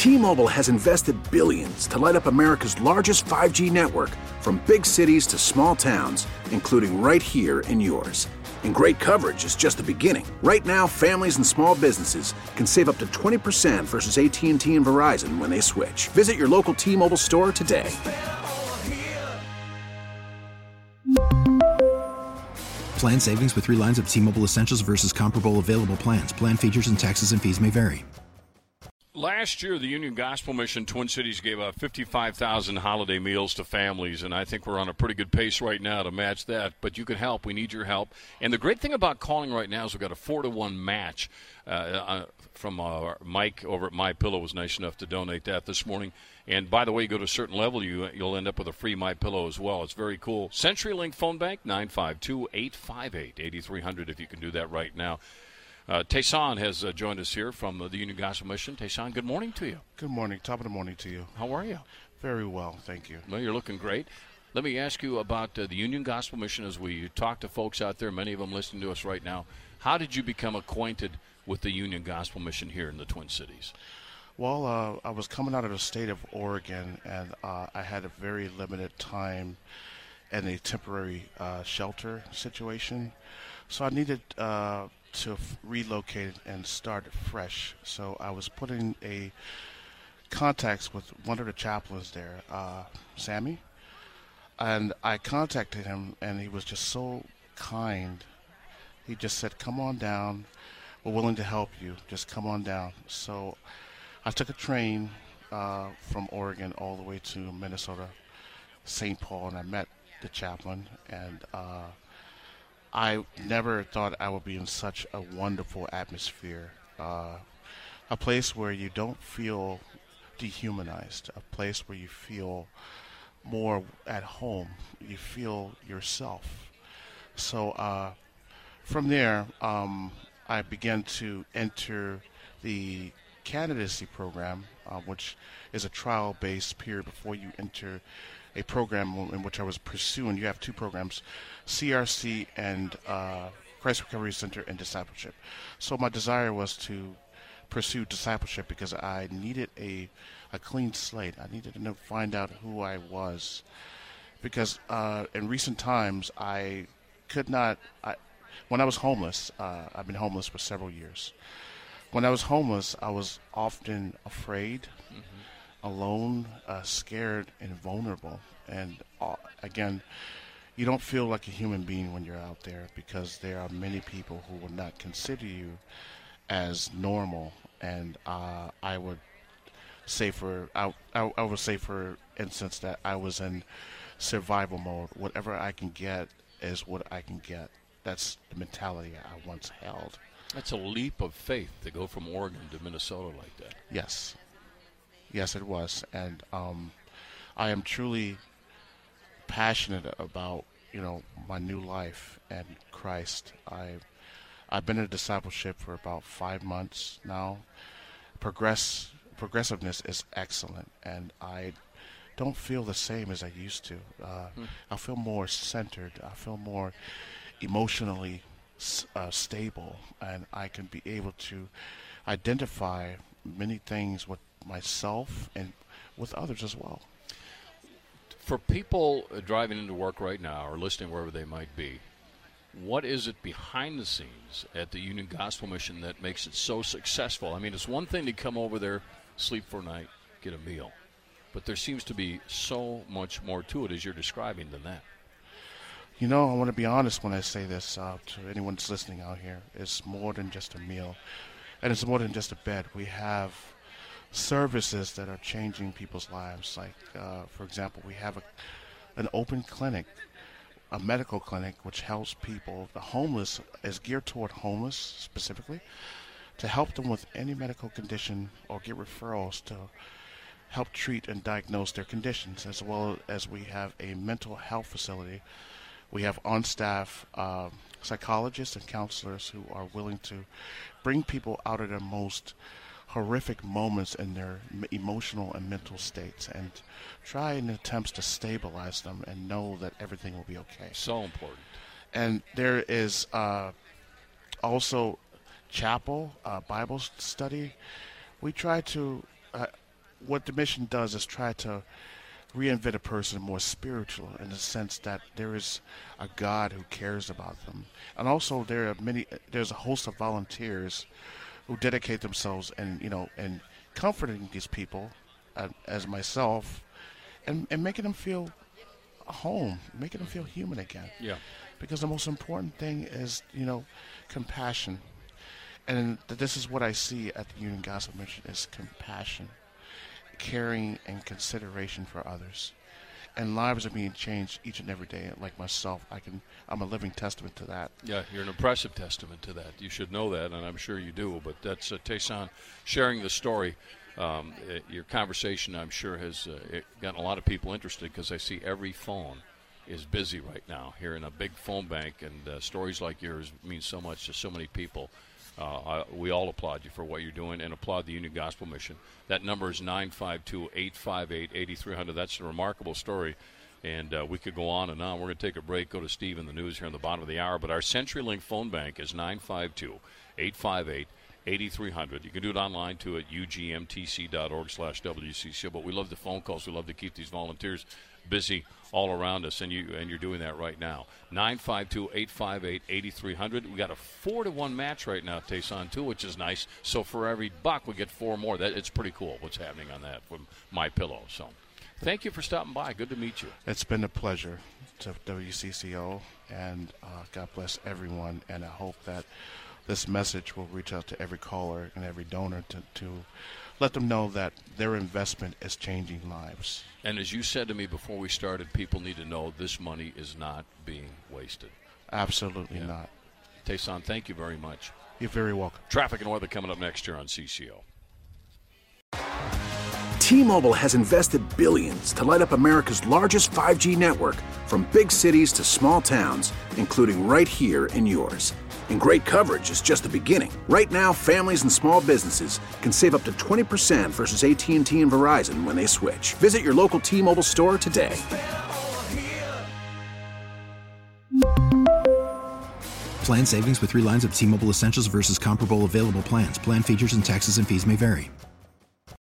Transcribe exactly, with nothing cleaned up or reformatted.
T-Mobile has invested billions to light up America's largest five G network, from big cities to small towns, including right here in yours. And great coverage is just the beginning. Right now, families and small businesses can save up to twenty percent versus A T and T and Verizon when they switch. Visit your local T-Mobile store today. Plan savings with three lines of T-Mobile Essentials versus comparable available plans. Plan features and taxes and fees may vary. Last year, the Union Gospel Mission Twin Cities gave out fifty-five thousand holiday meals to families, and I think we're on a pretty good pace right now to match that. But you can help. We need your help. And the great thing about calling right now is we've got a four to one match uh, uh, from uh, Mike over at MyPillow was nice enough to donate that this morning. And by the way, you go to a certain level, you, you'll end up with a free MyPillow as well. It's very cool. CenturyLink phone bank, nine five two, eight five eight, eight three hundred if you can do that right now. Uh, Tayson has uh, joined us here from uh, the Union Gospel Mission. Tayson, good morning to you. Good morning. Top of the morning to you. How are you? Very well, thank you. Well, you're looking great. Let me ask you about uh, the Union Gospel Mission as we talk to folks out there, many of them listening to us right now. How did you become acquainted with the Union Gospel Mission here in the Twin Cities? Well, uh, I was coming out of the state of Oregon, and uh, I had a very limited time in a temporary uh, shelter situation. So I needed uh, to f- relocate and start fresh. So I was put in a contacts with one of the chaplains there, uh, Sammy, and I contacted him, and he was just so kind. He just said, "Come on down. We're willing to help you. Just come on down." So I took a train uh, from Oregon all the way to Minnesota, Saint Paul, and I met the chaplain, and uh, I never thought I would be in such a wonderful atmosphere, uh, a place where you don't feel dehumanized, a place where you feel more at home, you feel yourself. So uh, from there, um, I began to enter the candidacy program, uh, which is a trial-based period before you enter a program in which I was pursuing. You have two programs, C R C and uh, Christ Recovery Center and Discipleship. So my desire was to pursue discipleship because I needed a, a clean slate. I needed to know, find out who I was. Because uh, in recent times, I could not, I, when I was homeless, uh, I've been homeless for several years. When I was homeless, I was often afraid, mm-hmm. alone, uh, scared, and vulnerable. And uh, again, you don't feel like a human being when you're out there because there are many people who will not consider you as normal. And uh, I would say for I, I, I would say for instance that I was in survival mode. Whatever I can get is what I can get. That's the mentality I once held. That's a leap of faith to go from Oregon to Minnesota like that. Yes. Yes, it was. And um, I am truly passionate about, you know, my new life and Christ. I, I've been in discipleship for about five months now. Progress, progressiveness is excellent, and I don't feel the same as I used to. Uh, hmm. I feel more centered. I feel more emotionally Uh, stable, and I can be able to identify many things with myself and with others as well. For people uh, driving into work right now or listening wherever they might be, what is it behind the scenes at the Union Gospel Mission that makes it so successful? I mean, it's one thing to come over there, sleep for a night, get a meal, but there seems to be so much more to it as you're describing than that. You know, I want to be honest when I say this uh, to anyone that's listening out here. It's more than just a meal, and it's more than just a bed. We have services that are changing people's lives. Like, uh, for example, we have a, an open clinic, a medical clinic, which helps people. The homeless is geared toward homeless specifically, to help them with any medical condition or get referrals to help treat and diagnose their conditions, as well as we have a mental health facility. We have on-staff uh, psychologists and counselors who are willing to bring people out of their most horrific moments in their emotional and mental states and try in attempts to stabilize them and know that everything will be okay. So important. And there is uh, also chapel, uh, Bible study. We try to uh, what the mission does is try to reinvent a person more spiritual, in the sense that there is a God who cares about them, and also there are many. There's a host of volunteers who dedicate themselves and you know and comforting these people, uh, as myself, and and making them feel home, making them feel human again. Yeah. Because the most important thing is you know compassion, and th- this is what I see at the Union Gospel Mission is compassion. Caring and consideration for others, and lives are being changed each and every day. Like myself, I can I'm a living testament to that. Yeah, you're an impressive testament to that. You should know that, and I'm sure you do. But that's uh, Tayson sharing the story. Um, it, your conversation, I'm sure, has uh, gotten a lot of people interested, because I see every phone is busy right now here in a big phone bank, and uh, stories like yours mean so much to so many people. Uh, I, we all applaud you for what you're doing, and applaud the Union Gospel Mission. That number is nine five two, eight five eight, eight three zero zero. That's a remarkable story, and uh, we could go on and on. We're going to take a break, go to Steve in the news here on the bottom of the hour, but our CenturyLink phone bank is nine five two, eight five eight, eight three zero zero. You can do it online, too, at u g m t c dot org slash w c c. But we love the phone calls. We love to keep these volunteers busy all around us, and you and you're doing that right now. nine five two, eight five eight, eight three zero zero. We got a four to one match right now, Tayson, too, which is nice. So for every buck, we get four more. That it's pretty cool what's happening on that from MyPillow. So thank you for stopping by. Good to meet you. It's been a pleasure to W C C O, and uh, God bless everyone. And I hope that this message will reach out to every caller and every donor to, to let them know that their investment is changing lives. And as you said to me before we started, people need to know this money is not being wasted. Absolutely yeah. not. Tayson, thank you very much. You're very welcome. Traffic and weather coming up next year on C C O. T-Mobile has invested billions to light up America's largest five G network, from big cities to small towns, including right here in yours. And great coverage is just the beginning. Right now, families and small businesses can save up to twenty percent versus A T and T and Verizon when they switch. Visit your local T-Mobile store today. Plan savings with three lines of T-Mobile Essentials versus comparable available plans. Plan features and taxes and fees may vary.